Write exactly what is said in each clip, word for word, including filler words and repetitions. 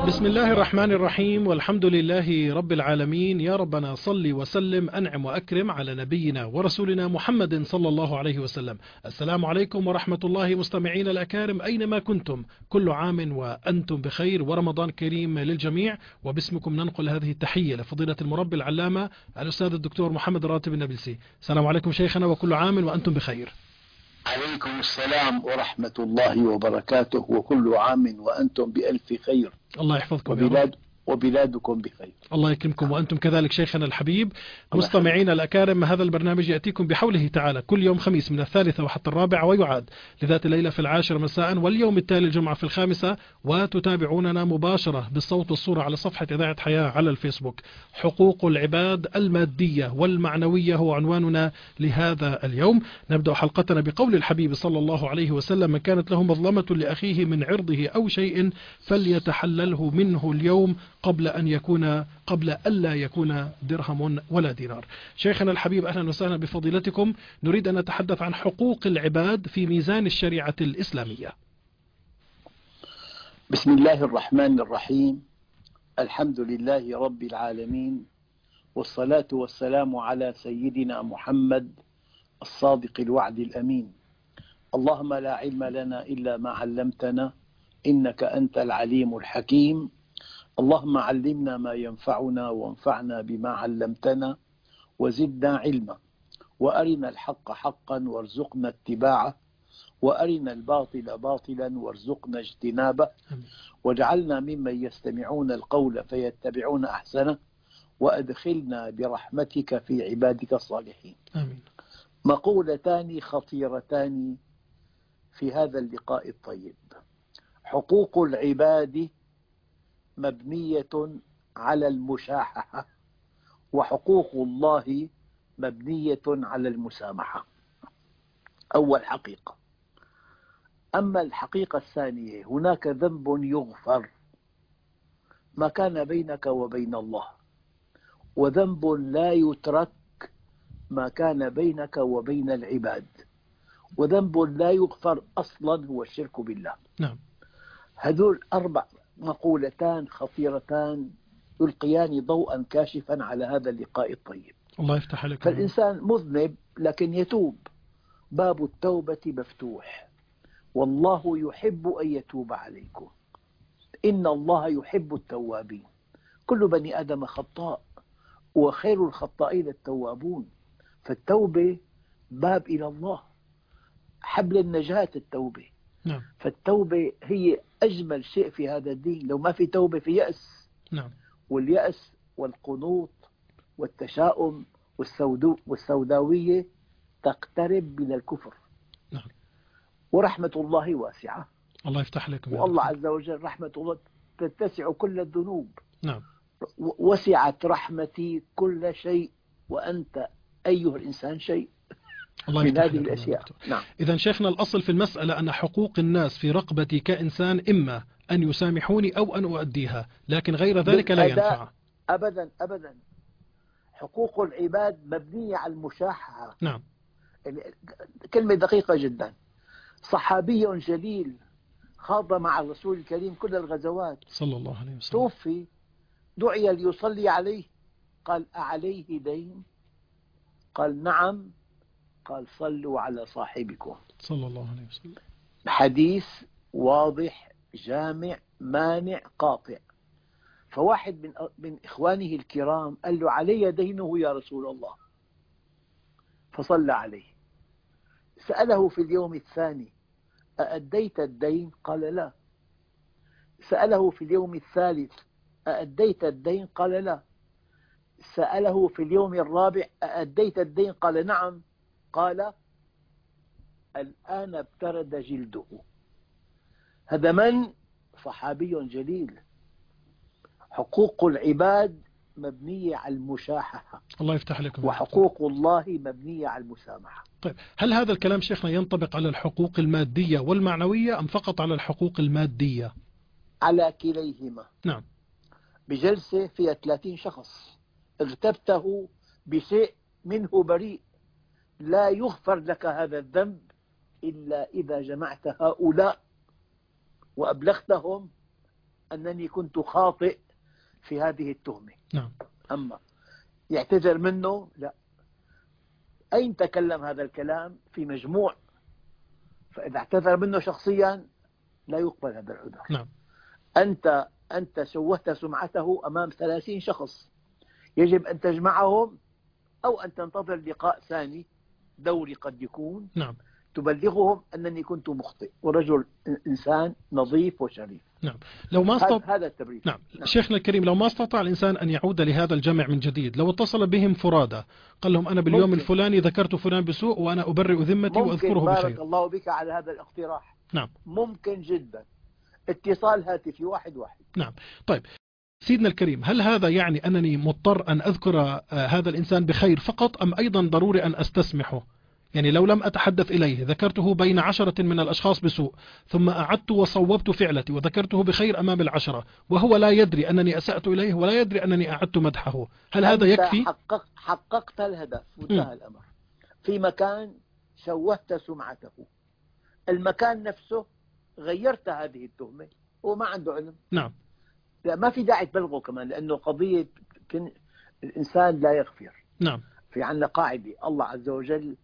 بسم الله الرحمن الرحيم، والحمد لله رب العالمين. يا ربنا صل وسلم أنعم وأكرم على نبينا ورسولنا محمد صلى الله عليه وسلم. السلام عليكم ورحمة الله مستمعين الأكارم أينما كنتم، كل عام وأنتم بخير ورمضان كريم للجميع. وباسمكم ننقل هذه التحية لفضيلة المربي العلامة الأستاذ الدكتور محمد راتب النبلسي. السلام عليكم شيخنا، وكل عام وأنتم بخير. عليكم السلام ورحمة الله وبركاته، وكل عام وأنتم بألف خير. الله يحفظكم وبلاد يا رب. وبلادكم بخير. الله يكرمكم وأنتم كذلك شيخنا الحبيب. مستمعين الأكارم، هذا البرنامج يأتيكم بحوله تعالى كل يوم خميس من الثالثة وحتى الرابعة، ويعاد لذات الليلة في العاشرة مساء، واليوم التالي الجمعة في الخامسة. وتتابعوننا مباشرة بالصوت والصورة على صفحة إذاعة حياة على الفيسبوك. حقوق العباد المادية والمعنوية هو عنواننا لهذا اليوم. نبدأ حلقتنا بقول الحبيب صلى الله عليه وسلم: من كانت له مظلمة لأخيه من عرضه أو شيء فليتحلله منه اليوم قبل أن يكون قبل ألا يكون درهم ولا دينار. شيخنا الحبيب، أهلا وسهلا بفضيلتكم. نريد أن نتحدث عن حقوق العباد في ميزان الشريعة الإسلامية. بسم الله الرحمن الرحيم. الحمد لله رب العالمين، والصلاة والسلام على سيدنا محمد الصادق الوعد الأمين. اللهم لا علم لنا إلا ما علمتنا، إنك أنت العليم الحكيم. اللهم علمنا ما ينفعنا وانفعنا بما علمتنا وزدنا علما، وأرنا الحق حقا وارزقنا اتباعه، وأرنا الباطل باطلا وارزقنا اجتنابه، واجعلنا ممن يستمعون القول فيتبعون أحسنه، وأدخلنا برحمتك في عبادك الصالحين. آمين. مقولتان خطيرتان في هذا اللقاء الطيب: حقوق العباد مبنية على المشاحة، وحقوق الله مبنية على المسامحة. أول حقيقة. أما الحقيقة الثانية، هناك ذنب يغفر ما كان بينك وبين الله، وذنب لا يترك ما كان بينك وبين العباد، وذنب لا يغفر أصلا هو الشرك بالله. نعم. هذول أربع مقولتان خطيرتان يلقيان ضوءا كاشفا على هذا اللقاء الطيب. الله يفتح عليك. فالإنسان مذنب لكن يتوب، باب التوبة مفتوح، والله يحب أن يتوب عليكم، إن الله يحب التوابين. كل بني آدم خطاء، وخير الخطائين التوابون. فالتوبة باب إلى الله، حبل النجاة التوبة. نعم. فالتوبة هي أجمل شيء في هذا الدين. لو ما في توبة في يأس. نعم. واليأس والقنوط والتشاؤم والسودو والسوداوية تقترب من الكفر. نعم. ورحمة الله واسعة. الله يفتح لكم. والله عز وجل رحمة الله تتسع كل الذنوب. نعم. وسعت رحمتي كل شيء، وأنت أيها الإنسان شيء من هذه الأشياء. نعم. إذا شيخنا، الأصل في المسألة أن حقوق الناس في رقبتي كإنسان إما أن يسامحوني أو أن أؤديها، لكن غير ذلك لا ينفع. أبدا أبدا. حقوق العباد مبنية على المشاحة. نعم. كلمة دقيقة جدا. صحابي جليل خاض مع الرسول الكريم كل الغزوات، صلى الله عليه وسلم، توفي، دعي ليصلي عليه، قال: أعليه دين؟ قال: نعم. قال: صلوا على صاحبكم. صلى الله عليه وسلم. حديث واضح جامع مانع قاطع. فواحد من من إخوانه الكرام قال له: علي دينه يا رسول الله. فصلى عليه. سأله في اليوم الثاني: أأديت الدين؟ قال: لا. سأله في اليوم الثالث: أأديت الدين؟ قال: لا. سأله في اليوم الرابع: أأديت الدين؟ قال: نعم. قال: الآن ابترد جلده. هذا من؟ صحابي جليل. حقوق العباد مبنية على المشاحة، الله يفتح لكم، وحقوق الله مبنية على المسامحة. طيب، هل هذا الكلام شيخنا ينطبق على الحقوق المادية والمعنوية أم فقط على الحقوق المادية؟ على كليهما. نعم. بجلسة فيها ثلاثين شخص اغتبته بشيء منه بريء، لا يغفر لك هذا الذنب إلا إذا جمعت هؤلاء وأبلغتهم أنني كنت خاطئ في هذه التهمة. نعم. أما يعتذر منه لا. أين تكلم هذا الكلام؟ في مجموع، فإذا اعتذر منه شخصيا لا يقبل هذا العذر. نعم. أنت أنت شوهت سمعته أمام ثلاثين شخص، يجب أن تجمعهم أو أن تنتظر لقاء ثاني دوري قد يكون. نعم. تبلغهم أنني كنت مخطئ ورجل إنسان نظيف وشريف. نعم. لو ما استطاع هذا التبرير. نعم. نعم شيخنا الكريم، لو ما استطاع الإنسان أن يعود لهذا الجمع من جديد، لو اتصل بهم فرادى قال لهم أنا باليوم ممكن. الفلاني ذكرت فلان بسوء وأنا أبرئ ذمتي وأذكره ممكن. بارك بخير. الله بك على هذا الاقتراح. نعم. ممكن جدا. اتصال هاتفي واحد واحد. نعم. طيب سيدنا الكريم، هل هذا يعني أنني مضطر أن أذكر آه هذا الإنسان بخير فقط، أم أيضا ضروري أن أستسمحه؟ يعني لو لم أتحدث إليه ذكرته بين عشرة من الأشخاص بسوء، ثم أعدت وصوبت فعلتي وذكرته بخير أمام العشرة، وهو لا يدري أنني أسأت إليه ولا يدري أنني أعدت مدحه، هل هذا يكفي؟ حقق حققت الهدف وانتهى الأمر. في مكان شوهت سمعته، المكان نفسه غيرت هذه التهمة، هو ما عنده علم. نعم. لا، ما في داعي تبلغه كمان، لأنه قضية الإنسان لا يغفر. نعم. في عندنا قاعدة، الله عز وجل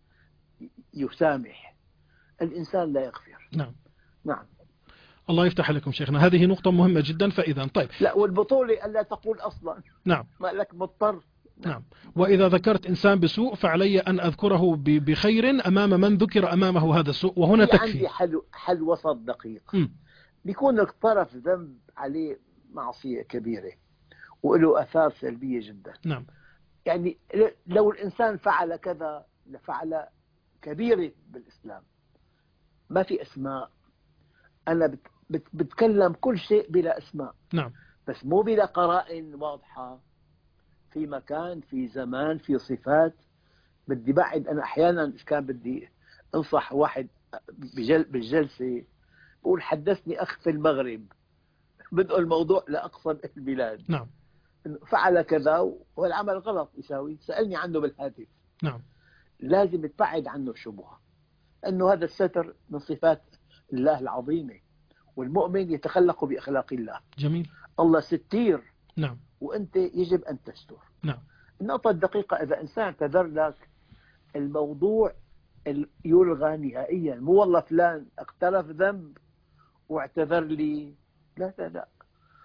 يسامح، الإنسان لا يغفر. نعم. نعم. الله يفتح عليكم شيخنا، هذه نقطة مهمة جدا. فإذا طيب. لا، والبطولة ألا تقول أصلا. نعم. ما لك مضطر. نعم. نعم. وإذا ذكرت إنسان بسوء فعلي أن أذكره بخير أمام من ذكر أمامه هذا السوء، وهنا تكفي. عندي حل, حل وسط دقيق. م. بيكون الطرف ذنب عليه معصية كبيرة وله آثار سلبية جدا. نعم. يعني لو الإنسان فعل كذا لفعل كبيرة بالإسلام، ما في أسماء، أنا بت بت بتكلم كل شيء بلا أسماء. نعم. بس مو بلا قرائن واضحة، في مكان، في زمان، في صفات. بدي بعد، أنا أحيانا كان بدي أنصح واحد بجل بالجلسة، بقول حدثني أخ في المغرب، بدأ الموضوع لأقصى البلاد. نعم. فعل كذا والعمل غلط يساوي، سألني عنه بالهاتف. نعم. لازم تبعد عنه الشبهة، أنه هذا الستر من صفات الله العظيمة، والمؤمن يتخلق بأخلاق الله. جميل. الله ستير. نعم. وأنت يجب أن تستر. نعم. النقطة الدقيقة، إذا إنسان اعتذر لك، الموضوع يلغى نهائيا. مو والله فلان اقترف ذنب واعتذر لي، لا لا لا.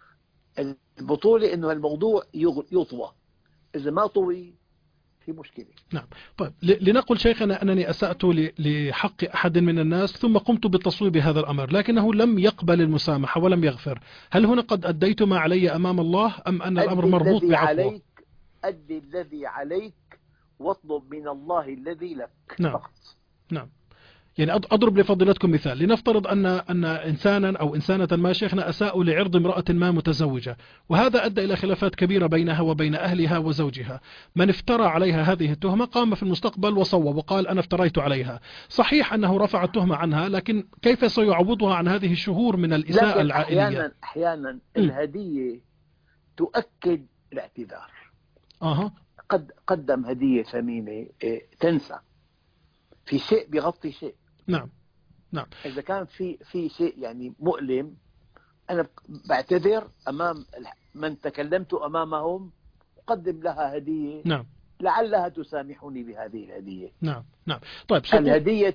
البطولة إنه الموضوع يطوى، إذا ما طوي في مشكلة. نعم. طيب لنقل شيخنا أنني أسأت لحق أحد من الناس ثم قمت بالتصويب هذا الأمر، لكنه لم يقبل المسامحة ولم يغفر، هل هنا قد أديت ما علي أمام الله، أم أن الأمر مربوط بعفوه؟ أدي الذي عليك واطلب من الله الذي لك. نعم. فقط. نعم. يعني أضرب لفضيلتكم مثال، لنفترض أن أن إنسانا أو إنسانة ما شيخنا أساءوا لعرض امرأة ما متزوجة، وهذا أدى إلى خلافات كبيرة بينها وبين أهلها وزوجها. من افترى عليها هذه التهمة قام في المستقبل وصوب وقال أنا افتريت عليها. صحيح أنه رفع التهمة عنها، لكن كيف سيعوضها عن هذه الشهور من الإساءة العائلية؟ أحيانا, أحيانا الهدية تؤكد الاعتذار. أها. قد قدم هدية ثمينة تنسى، في شيء بيغطي شيء. نعم. نعم. إذا كان في في شيء يعني مؤلم، أنا بعتذر أمام من تكلمت أمامهم، أقدم لها هدية. نعم. لعلها تسامحني بهذه الهدية. نعم. نعم. طيب الهدية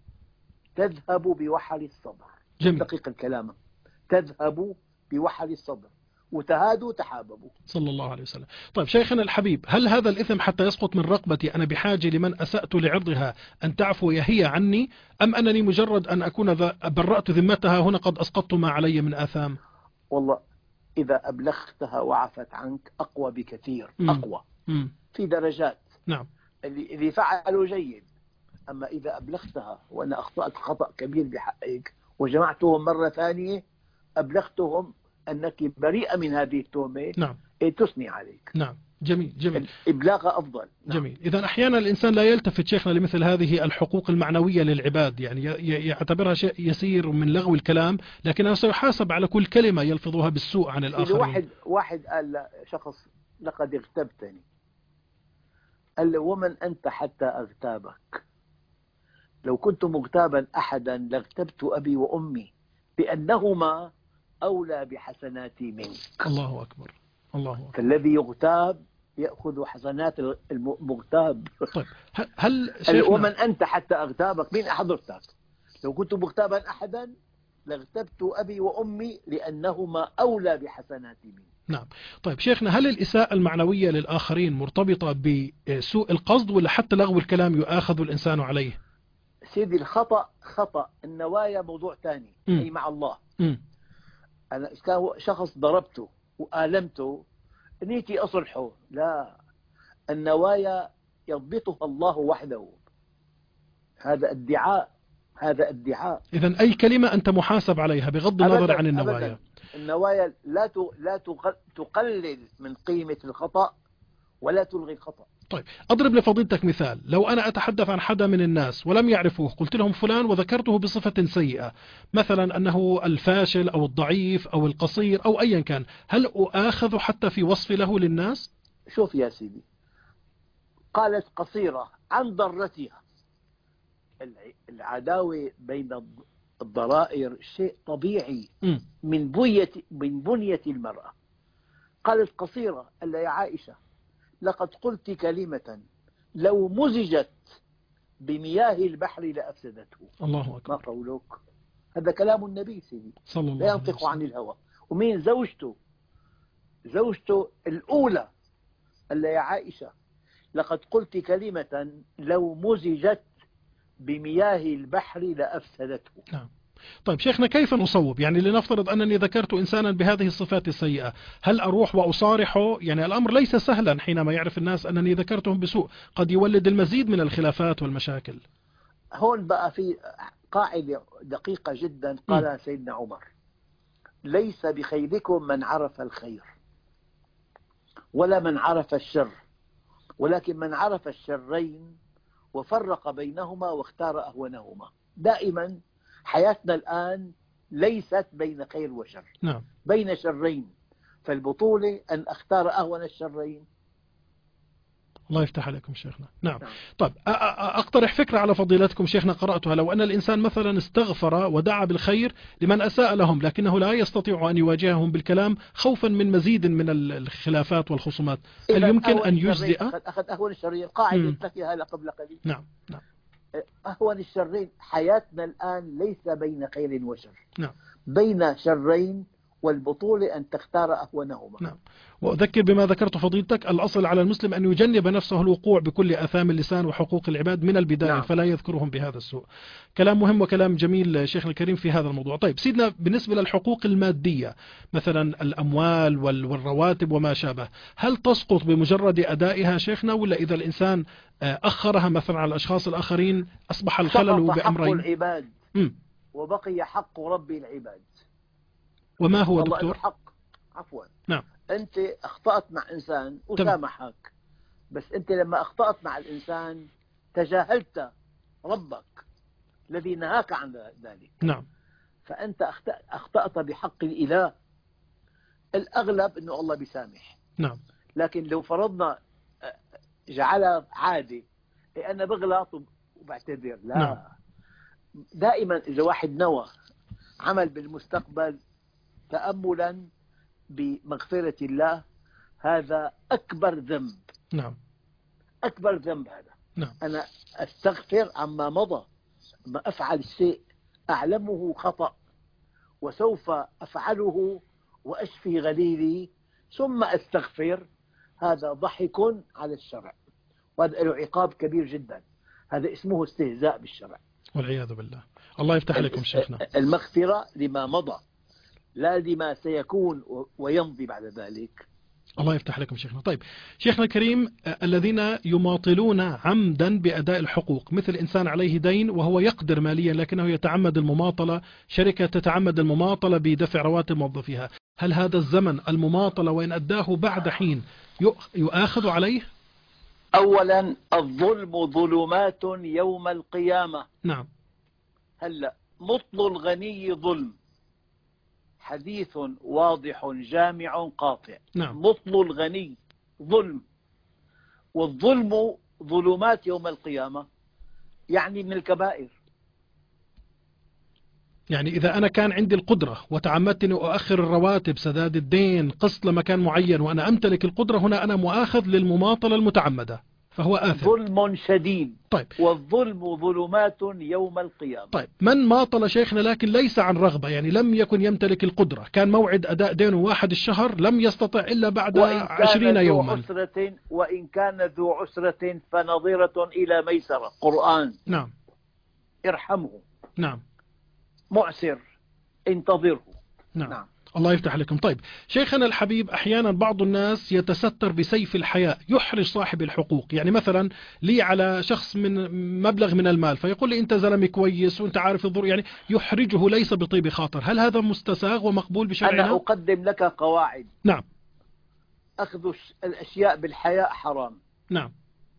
تذهب بوحل الصبر. جميل. دقيق الكلام، تذهب بوحل الصبر، وتهادوا تحاببوا. صلى الله عليه وسلم. طيب شيخنا الحبيب، هل هذا الإثم حتى يسقط من رقبتي أنا بحاجة لمن أسأت لعرضها أن تعفو هي عني، أم أنني مجرد أن أكون برأت ذمتها هنا قد أسقطت ما علي من آثام؟ والله إذا أبلغتها وعفت عنك أقوى بكثير. مم. أقوى. مم. في درجات. نعم. اللي, اللي فعلوا جيد، أما إذا أبلغتها وأنا أخطأت خطأ كبير بحقك وجمعتهم مرة ثانية، أبلغتهم أنك بريئة من هذه التهمة. نعم. تثني عليك. نعم. جميل. جميل. إبلاغ أفضل. نعم. جميل. إذا أحيانا الإنسان لا يلتفت شيخنا لمثل هذه الحقوق المعنوية للعباد، يعني يعتبرها شيء يسير من لغو الكلام، لكنه سيحاسب على كل كلمة يلفظها بالسوء عن الآخرين. واحد واحد قال شخص لقد اغتبتني، قال له ومن أنت حتى أغتابك؟ لو كنت مغتابا أحدا لاغتبت أبي وأمي بأنهما أولى بحسناتي منك. الله أكبر، الله أكبر. فالذي يغتاب يأخذ حسنات المغتاب. طيب هل شيخنا ومن أنت حتى أغتابك؟ مين حضرتك؟ لو كنت مغتابا أحدا لاغتبت أبي وأمي لأنهما أولى بحسناتي مني. نعم. طيب شيخنا، هل الإساءة المعنوية للآخرين مرتبطة بسوء القصد ولا حتى لغو الكلام يؤاخذ الإنسان عليه؟ سيدي الخطأ خطأ، النوايا موضوع ثاني، أي مع الله. م. أنا كان شخص ضربته وآلمته نيتي أصلحه، لا، النوايا يضبطها الله وحده. هذا ادعاء، هذا ادعاء. إذن أي كلمة أنت محاسب عليها بغض النظر عن النوايا. أبداً. النوايا لا لا تقلل من قيمة الخطأ ولا تلغي الخطأ. طيب أضرب لفضيلتك مثال. لو أنا أتحدث عن حدا من الناس ولم يعرفوه، قلت لهم فلان وذكرته بصفة سيئة، مثلا أنه الفاشل أو الضعيف أو القصير أو أيا كان، هل أؤاخذ حتى في وصف له للناس؟ شوف يا سيدي، قالت قصيرة عن ضرتها. العداوة بين الضرائر شيء طبيعي من بنية من بنية المرأة. قالت قصيرة، قال يا عائشة لقد قلت كلمة لو مزجت بمياه البحر لأفسدته. الله أكبر. ما قولك؟ هذا كلام النبي سيدي، صلى الله لا ينطق عن الهوى. ومين زوجته؟ زوجته الأولى، قال يا عائشة لقد قلت كلمة لو مزجت بمياه البحر لأفسدته. نعم. طيب شيخنا، كيف نصوب؟ يعني لنفترض أنني ذكرت إنسانا بهذه الصفات السيئة، هل أروح وأصارحه؟ يعني الأمر ليس سهلا حينما يعرف الناس أنني ذكرتهم بسوء، قد يولد المزيد من الخلافات والمشاكل. هون بقى في قاعدة دقيقة جدا قالها سيدنا عمر: ليس بخيركم من عرف الخير ولا من عرف الشر، ولكن من عرف الشرين وفرق بينهما واختار أهونهما. دائما حياتنا الآن ليست بين خير وشر، نعم. بين شرين، فالبطولة أن أختار أهون الشرين. الله يفتح عليكم شيخنا. نعم. طيب أقترح فكرة على فضيلتكم شيخنا قرأتها. لو أن الإنسان مثلا استغفر ودعا بالخير لمن أساء لهم، لكنه لا يستطيع أن يواجههم بالكلام خوفا من مزيد من الخلافات والخصومات، هل يمكن أن يجزئ؟ أخذ أهون الشرين، قاعدة تكيها قبل قليل. نعم. نعم. أهون الشرين. حياتنا الآن ليس بين خير وشر، نعم، بين شرين، والبطولة أن تختار أهونهما. نعم. وأذكر بما ذكرت فضيلتك، الأصل على المسلم أن يجنب نفسه الوقوع بكل آثام اللسان وحقوق العباد من البداية. نعم. فلا يذكرهم بهذا السوء. كلام مهم وكلام جميل شيخنا الكريم في هذا الموضوع. طيب سيدنا، بالنسبة للحقوق المادية مثلا الأموال والرواتب وما شابه، هل تسقط بمجرد أدائها شيخنا، ولا إذا الإنسان أخرها مثلا على الأشخاص الآخرين أصبح الخلل بأمرين؟ حق العباد م. وبقي حق رب العباد. وما هو دكتور؟ حق عفوا نعم. أنت أخطأت مع إنسان وسامحك، بس أنت لما أخطأت مع الإنسان تجاهلت ربك الذي نهاك عن ذلك. نعم. فأنت أخطأت بحق الإله. الأغلب أنه الله بيسامح. نعم. لكن لو فرضنا جعلها عادي، أنا بغلط وبعتذر، لا. نعم. دائما إذا واحد نوى عمل بالمستقبل تأملا بمغفرة الله، هذا أكبر ذنب. نعم. أكبر ذنب هذا. نعم. أنا أستغفر عما مضى، ما أفعل الشيء أعلمه خطأ وسوف أفعله وأشفي غليلي ثم أستغفر، هذا ضحك على الشرع، وهذا له عقاب كبير جدا. هذا اسمه استهزاء بالشرع والعياذ بالله. الله يفتح عليكم شيخنا. المغفرة لما مضى لا لما سيكون ويمضي بعد ذلك. الله يفتح عليكم شيخنا. طيب شيخنا الكريم، الذين يماطلون عمدا بأداء الحقوق، مثل إنسان عليه دين وهو يقدر ماليا لكنه يتعمد المماطلة، شركة تتعمد المماطلة بدفع رواتب موظفيها، هل هذا الزمن المماطلة وإن أداه بعد حين يؤاخذ عليه؟ أولا الظلم ظلمات يوم القيامة. نعم. هلأ مطل الغني ظلم، حديث واضح جامع قاطع. نعم. مطل الغني ظلم، والظلم ظلمات يوم القيامة، يعني من الكبائر. يعني إذا أنا كان عندي القدرة وتعمدت أن أؤخر الرواتب، سداد الدين، قسط لمكان معين، وأنا أمتلك القدرة، هنا أنا مؤاخذ للمماطلة المتعمدة فهو آثم. ظلم شديد. طيب. والظلم ظلمات يوم القيامة. طيب، من ماطل شيخنا لكن ليس عن رغبة، يعني لم يكن يمتلك القدرة، كان موعد أداء دينه واحد الشهر، لم يستطع إلا بعد وإن كان عشرين ذو يوما. عسرة وإن كان ذو عسرة فنظيرة إلى ميسرة. قرآن. نعم. ارحمه. نعم. معسر انتظره. نعم. نعم. الله يفتح عليكم. طيب شيخنا الحبيب، أحيانا بعض الناس يتستر بسيف الحياء يحرج صاحب الحقوق، يعني مثلا لي على شخص من مبلغ من المال فيقول لي أنت زلمي كويس وأنت عارف الظروف، يعني يحرجه ليس بطيب خاطر. هل هذا مستساغ ومقبول بشرعنا؟ أنا أقدم لك قواعد. نعم. أخذ الأشياء بالحياء حرام. نعم.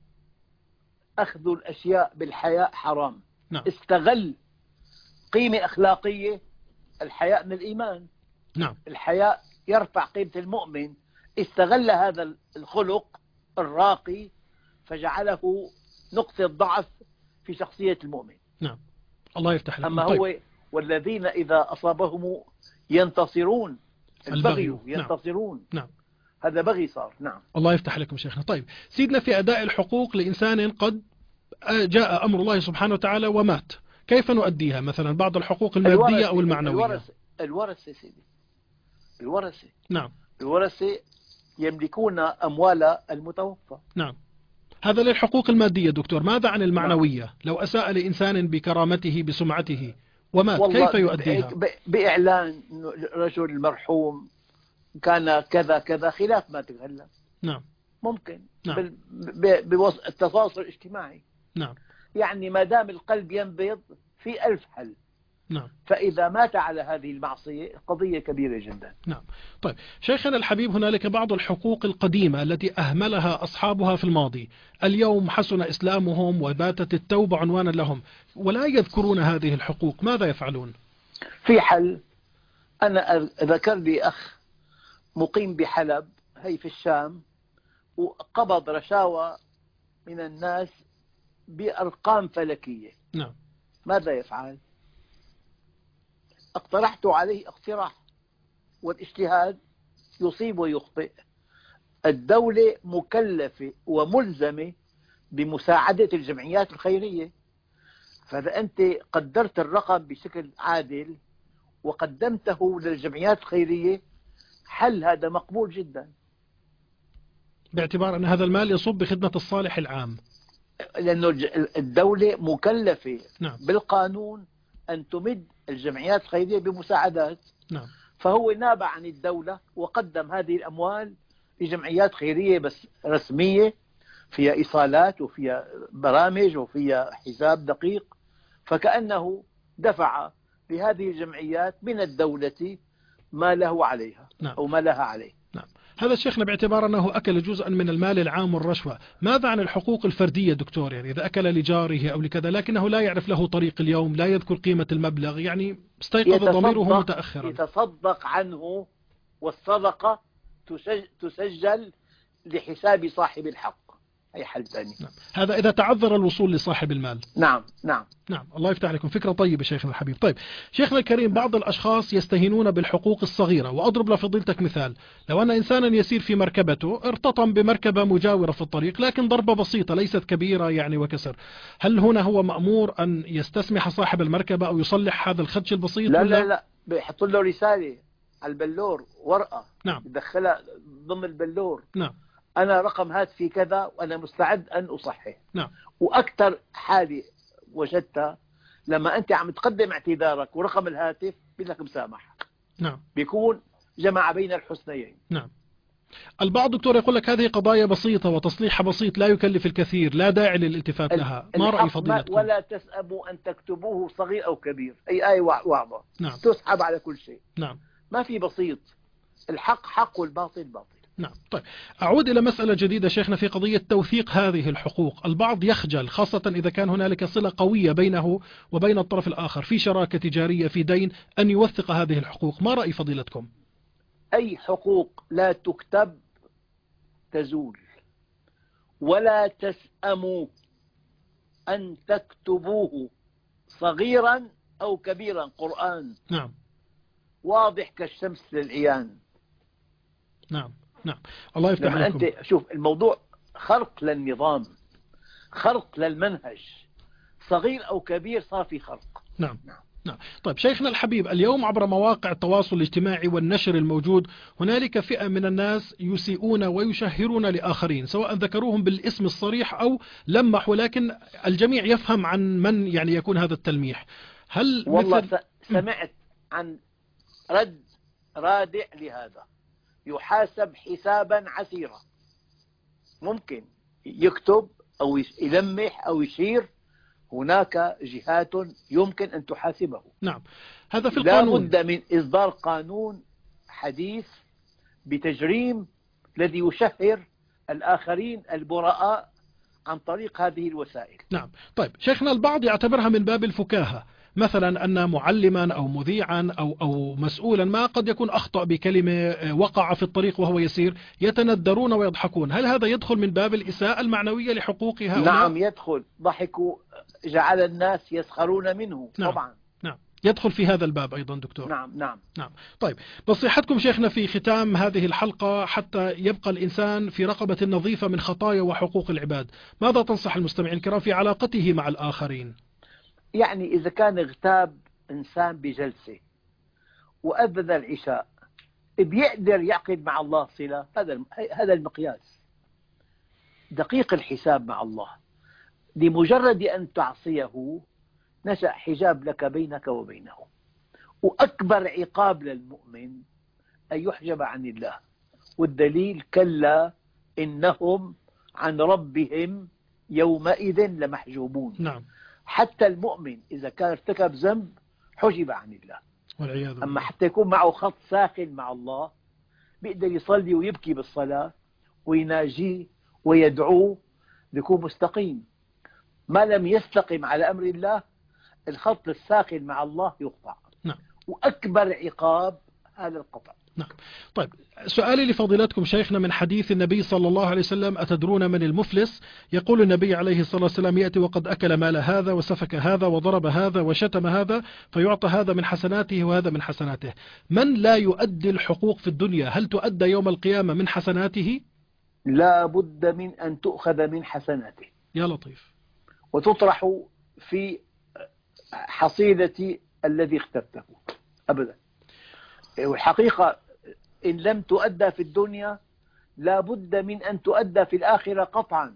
أخذ الأشياء بالحياء حرام. نعم. استغل قيمة أخلاقية. الحياء من الإيمان. نعم. الحياء يرفع قيمة المؤمن. استغل هذا الخلق الراقي فجعله نقطة ضعف في شخصية المؤمن. نعم. الله يفتح لكم. أما طيب. هو والذين إذا أصابهم ينتصرون. البغي البغي. ينتصرون. نعم. هذا بغي صار. نعم. الله يفتح لكم شيخنا. طيب سيدنا، في أداء الحقوق لإنسان قد جاء أمر الله سبحانه وتعالى ومات، كيف نؤديها؟ مثلا بعض الحقوق المادية أو المعنوية. الورثة. الورثة سيدي. الورثة. نعم. الورثة يملكون أموال المتوفى. نعم. هذا للحقوق المادية دكتور، ماذا عن المعنوية؟ نعم. لو أساء لإنسان بكرامته بسمعته ومات، كيف يؤديها؟ بإعلان رجل المرحوم كان كذا كذا، خلاف ما تقول. نعم. ممكن. نعم. بالتواصل الاجتماعي. نعم. يعني ما دام القلب ينبض في ألف حل. نعم. فإذا مات على هذه المعصية قضية كبيرة جدا. نعم. طيب شيخنا الحبيب، هنالك بعض الحقوق القديمة التي أهملها أصحابها في الماضي، اليوم حسن إسلامهم وباتت التوبة عنوانا لهم، ولا يذكرون هذه الحقوق، ماذا يفعلون؟ في حل. أنا ذكر لي أخ مقيم بحلب هي في الشام، وقبض رشاوى من الناس بأرقام فلكية. نعم. ماذا يفعل؟ اقترحت عليه اقتراح، والاجتهاد يصيب ويخطئ. الدولة مكلفة وملزمة بمساعدة الجمعيات الخيرية، فإذا أنت قدرت الرقم بشكل عادل وقدمته للجمعيات الخيرية، حل هذا مقبول جدا، باعتبار أن هذا المال يصب بخدمة الصالح العام، لأنه الدولة مكلفة نعم. بالقانون أن تمد الجمعيات الخيرية بمساعدات. نعم. فهو ناب عن الدولة وقدم هذه الأموال لجمعيات خيرية بس رسمية، فيها إيصالات وفيها برامج وفيها حساب دقيق، فكأنه دفع لهذه الجمعيات من الدولة ما له عليها. نعم. أو ما لها عليه. نعم. هذا شيخنا باعتبار أنه أكل جزءا من المال العام والرشوة. ماذا عن الحقوق الفردية دكتور؟ يعني إذا أكل لجاره أو لكذا لكنه لا يعرف له طريق اليوم، لا يذكر قيمة المبلغ، يعني استيقظ ضميره متأخرا، يتصدق عنه، والصدقة تسجل لحساب صاحب الحق. أي حل ثاني. نعم. هذا إذا تعذر الوصول لصاحب المال. نعم. نعم. نعم. الله يفتح لكم، فكرة طيبة شيخنا الحبيب. طيب شيخنا الكريم، بعض الأشخاص يستهينون بالحقوق الصغيرة، وأضرب لفضيلتك مثال. لو أن إنسانا يسير في مركبته ارتطم بمركبة مجاورة في الطريق، لكن ضربة بسيطة ليست كبيرة يعني وكسر، هل هنا هو مأمور أن يستسمح صاحب المركبة أو يصلح هذا الخدش البسيط؟ لا لا لا، بيحط له رسالة على البلور، ورقة. نعم. يدخلها ضمن البلور. نعم. أنا رقم هاتفي كذا وأنا مستعد أن أصحح. نعم. وأكثر حالة وجدتها لما أنت عم تقدم اعتذارك ورقم الهاتف بيقول لك مسامح. نعم. بيكون جمع بين الحسنيين. نعم. البعض دكتور يقول لك هذه قضايا بسيطة وتصليحها بسيط لا يكلف الكثير، لا داعي للالتفات لها، ما رأي فضيلتكم؟ ولا تسأموا أن تكتبوه صغير أو كبير، أي آية واضحة. نعم. تسحب على كل شيء. نعم. ما في بسيط، الحق حق والباطل باطل. نعم. طيب أعود إلى مسألة جديدة شيخنا في قضية توثيق هذه الحقوق. البعض يخجل، خاصة إذا كان هنالك صلة قوية بينه وبين الطرف الآخر في شراكة تجارية في دين، أن يوثق هذه الحقوق، ما رأي فضيلتكم؟ أي حقوق لا تكتب تزول، ولا تسأموا أن تكتبوه صغيرا أو كبيرا قرآن نعم واضح كالشمس للعيان. نعم نعم الله يفتح لما لكم. أنت شوف الموضوع خرق للنظام، خرق للمنهج، صغير أو كبير صار في خرق. نعم نعم. طيب شيخنا الحبيب، اليوم عبر مواقع التواصل الاجتماعي والنشر الموجود هنالك فئة من الناس يسيئون ويشهرون لآخرين، سواء ذكروهم بالاسم الصريح أو لمحوا، لكن الجميع يفهم عن من يعني يكون هذا التلميح. هل والله مثل سمعت عن رد رادع لهذا، يحاسب حسابا عسيرا، ممكن يكتب أو يلمح أو يشير، هناك جهات يمكن أن تحاسبه. نعم هذا في لا القانون. بد من إصدار قانون حديث بتجريم الذي يشهر الآخرين البراء عن طريق هذه الوسائل. نعم. طيب شيخنا، البعض يعتبرها من باب الفكاهة، مثلا أن معلما أو مذيعا أو أو مسؤولا ما قد يكون أخطأ بكلمة، وقع في الطريق وهو يسير، يتندرون ويضحكون. هل هذا يدخل من باب الإساءة المعنوية لحقوق هؤلاء؟ نعم يدخل، ضحكوا جعل الناس يسخرون منه. نعم. طبعا نعم يدخل في هذا الباب أيضا دكتور. نعم نعم نعم. طيب نصيحتكم شيخنا في ختام هذه الحلقة حتى يبقى الإنسان في رقبة نظيفة من خطايا وحقوق العباد، ماذا تنصح المستمعين الكرام في علاقته مع الآخرين؟ يعني إذا كان اغتاب إنسان بجلسة وأذن العشاء بيقدر يعقد مع الله صلة، هذا هذا المقياس. دقيق الحساب مع الله، لمجرد أن تعصيه نشأ حجاب لك بينك وبينه. وأكبر عقاب للمؤمن أن يحجب عن الله، والدليل كلا إنهم عن ربهم يومئذ لمحجوبون. نعم. حتى المؤمن إذا كان ارتكب ذنب حجب عن الله، والعياذ بالله. أما حتى يكون معه خط ساخن مع الله بيقدر يصلي ويبكي بالصلاة ويناجيه ويدعوه بيكون مستقيم. ما لم يستقم على أمر الله الخط الساخن مع الله يقطع. نعم. وأكبر عقاب هذا القطع. نعم. طيب سؤالي لفضيلتكم شيخنا من حديث النبي صلى الله عليه وسلم: أتدرون من المفلس؟ يقول النبي عليه الصلاة والسلام: يأتي وقد أكل مال هذا وسفك هذا وضرب هذا وشتم هذا، فيعطى هذا من حسناته وهذا من حسناته. من لا يؤدي الحقوق في الدنيا هل تؤدى يوم القيامة من حسناته؟ لا بد من أن تؤخذ من حسناته يا لطيف، وتطرح في حصيلة الذي اخترته أبدا. والحقيقة إن لم تؤدى في الدنيا لا بد من أن تؤدى في الآخرة قطعا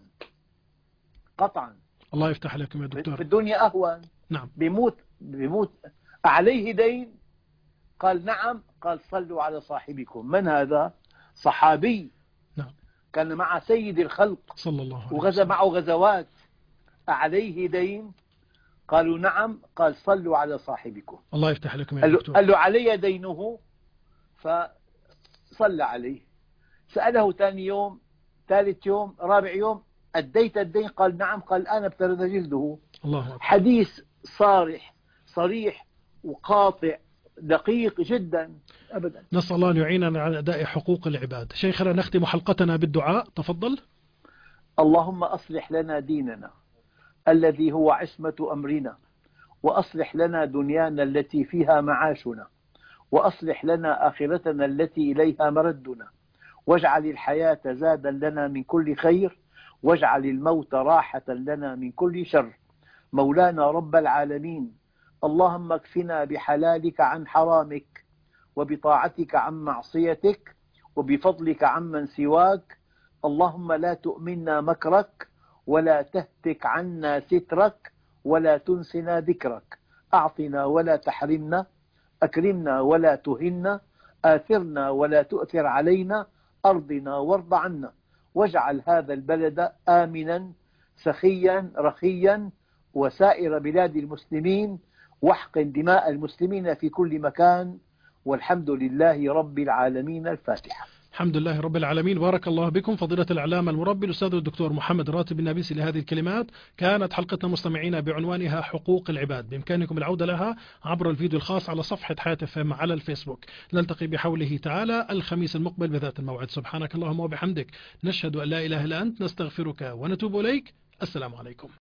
قطعا. الله يفتح لكم يا دكتور. في الدنيا أهون. نعم. بيموت بيموت عليه دين، قال نعم، قال صلوا على صاحبكم. من هذا؟ صحابي. نعم. كان مع سيد الخلق صلى الله عليه وسلم وغزا معه غزوات. عليه دين، قالوا نعم، قال صلوا على صاحبكم. الله يفتح لكم يا قال له, دكتور. قال له علي دينه، فصلى عليه. سأله ثاني يوم، ثالث يوم، رابع يوم: أديت الدين؟ قال نعم، قال الآن ابترد جلده. الله أكبر. حديث صارح صريح وقاطع دقيق جدا أبدا. نسأل الله أن يعيننا على أداء حقوق العباد. شيخنا نختم حلقتنا بالدعاء، تفضل. اللهم أصلح لنا ديننا الذي هو عصمة أمرنا، وأصلح لنا دنيانا التي فيها معاشنا، وأصلح لنا آخرتنا التي إليها مردنا، واجعل الحياة زادا لنا من كل خير، واجعل الموت راحة لنا من كل شر. مولانا رب العالمين، اللهم اكفنا بحلالك عن حرامك، وبطاعتك عن معصيتك، وبفضلك عمن سواك. اللهم لا تؤمنا مكرك، ولا تهتك عنا سترك، ولا تنسنا ذكرك. أعطنا ولا تحرمنا، أكرمنا ولا تهنا، آثرنا ولا تؤثر علينا، أرضنا وارض عنا. واجعل هذا البلد آمنا سخيا رخيا، وسائر بلاد المسلمين، واحقن دماء المسلمين في كل مكان. والحمد لله رب العالمين. الفاتحة. الحمد لله رب العالمين. بارك الله بكم فضيلة العلامة المربي الأستاذ الدكتور محمد راتب النابلسي لهذه الكلمات. كانت حلقتنا مستمعينا بعنوانها حقوق العباد، بإمكانكم العودة لها عبر الفيديو الخاص على صفحة حياة اف ام على الفيسبوك. نلتقي بحوله تعالى الخميس المقبل بذات الموعد. سبحانك اللهم وبحمدك، نشهد أن لا إله إلا أنت، نستغفرك ونتوب إليك. السلام عليكم.